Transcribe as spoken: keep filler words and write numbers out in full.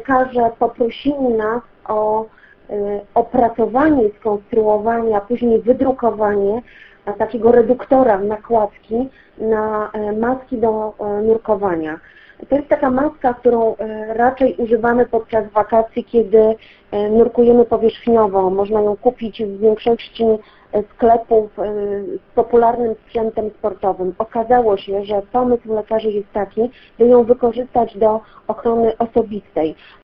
lekarze poprosili nas o opracowanie, skonstruowanie, a później wydrukowanie takiego reduktora nakładki na maski do nurkowania. To jest taka maska, którą raczej używamy podczas wakacji, kiedy nurkujemy powierzchniowo. Można ją kupić w większości sklepów z popularnym sprzętem sportowym. Okazało się, że pomysł lekarzy jest taki, by ją wykorzystać do ochrony osobistej.